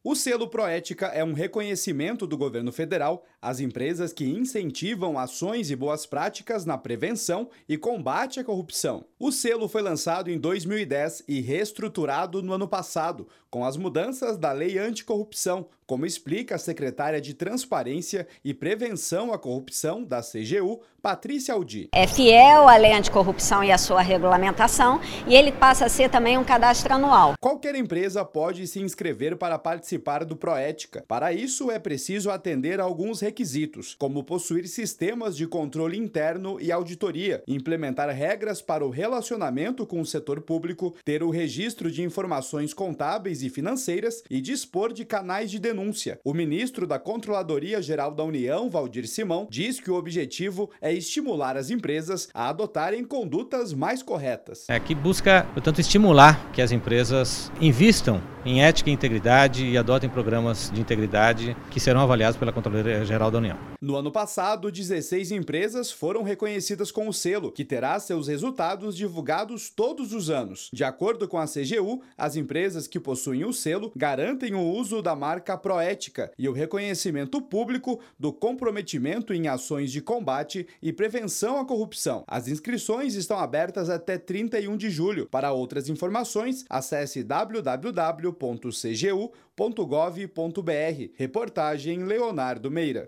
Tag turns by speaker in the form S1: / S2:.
S1: O selo Proética é um reconhecimento do governo federal às empresas que incentivam ações e boas práticas na prevenção e combate à corrupção. O selo foi lançado em 2010 e reestruturado no ano passado, com as mudanças da Lei Anticorrupção, como explica a secretária de Transparência e Prevenção à Corrupção da CGU, Patrícia Aldi.
S2: É fiel à Lei Anticorrupção e à sua regulamentação, e ele passa a ser também um cadastro anual.
S1: Qualquer empresa pode se inscrever para participar do Proética. Para isso, é preciso atender a alguns requisitos, como possuir sistemas de controle interno e auditoria, implementar regras para o relacionamento com o setor público, ter o registro de informações contábeis e financeiras e dispor de canais de denúncia. O ministro da Controladoria Geral da União, Valdir Simão, diz que o objetivo é estimular as empresas a adotarem condutas mais corretas.
S3: Que busca, portanto, estimular que as empresas invistam em ética e integridade e adotem programas de integridade que serão avaliados pela Controladoria Geral da União.
S1: No ano passado, 16 empresas foram reconhecidas com o selo, que terá seus resultados divulgados todos os anos. De acordo com a CGU, as empresas que possuem o selo garantem o uso da marca Proética e o reconhecimento público do comprometimento em ações de combate e prevenção à corrupção. As inscrições estão abertas até 31 de julho. Para outras informações, acesse www.cgu.gov.br. Reportagem Leonardo Meira.